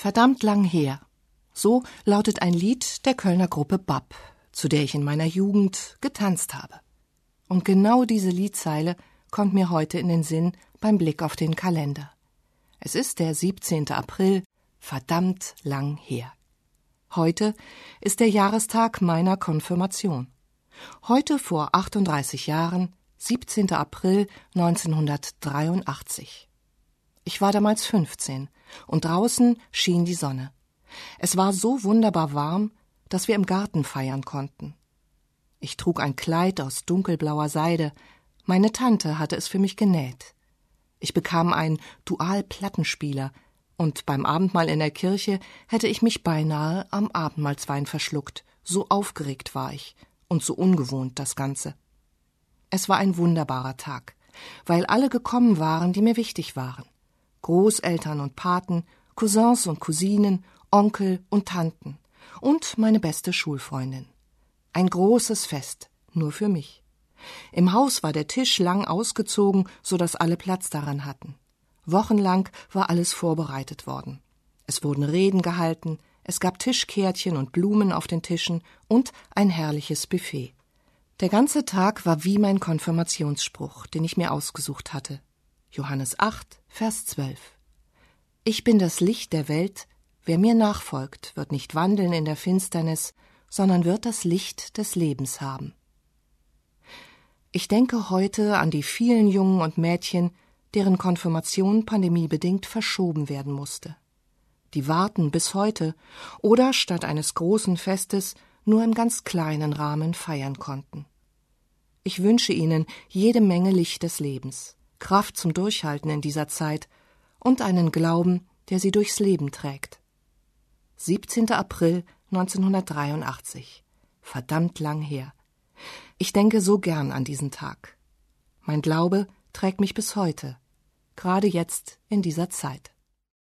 Verdammt lang her. So lautet ein Lied der Kölner Gruppe BAP, zu der ich in meiner Jugend getanzt habe. Und genau diese Liedzeile kommt mir heute in den Sinn beim Blick auf den Kalender. Es ist der 17. April, verdammt lang her. Heute ist der Jahrestag meiner Konfirmation. Heute vor 38 Jahren, 17. April 1983. Ich war damals 15 und draußen schien die Sonne. Es war so wunderbar warm, dass wir im Garten feiern konnten. Ich trug ein Kleid aus dunkelblauer Seide. Meine Tante hatte es für mich genäht. Ich bekam einen Dual-Plattenspieler und beim Abendmahl in der Kirche hätte ich mich beinahe am Abendmahlswein verschluckt. So aufgeregt war ich und so ungewohnt das Ganze. Es war ein wunderbarer Tag, weil alle gekommen waren, die mir wichtig waren. Großeltern und Paten, Cousins und Cousinen, Onkel und Tanten und meine beste Schulfreundin. Ein großes Fest, nur für mich. Im Haus war der Tisch lang ausgezogen, so dass alle Platz daran hatten. Wochenlang war alles vorbereitet worden. Es wurden Reden gehalten, es gab Tischkärtchen und Blumen auf den Tischen und ein herrliches Buffet. Der ganze Tag war wie mein Konfirmationsspruch, den ich mir ausgesucht hatte. Johannes 8, Vers 12. Ich bin das Licht der Welt, wer mir nachfolgt, wird nicht wandeln in der Finsternis, sondern wird das Licht des Lebens haben. Ich denke heute an die vielen Jungen und Mädchen, deren Konfirmation pandemiebedingt verschoben werden musste. Die warten bis heute oder statt eines großen Festes nur im ganz kleinen Rahmen feiern konnten. Ich wünsche ihnen jede Menge Licht des Lebens, Kraft zum Durchhalten in dieser Zeit und einen Glauben, der sie durchs Leben trägt. 17. April 1983. Verdammt lang her. Ich denke so gern an diesen Tag. Mein Glaube trägt mich bis heute, gerade jetzt in dieser Zeit.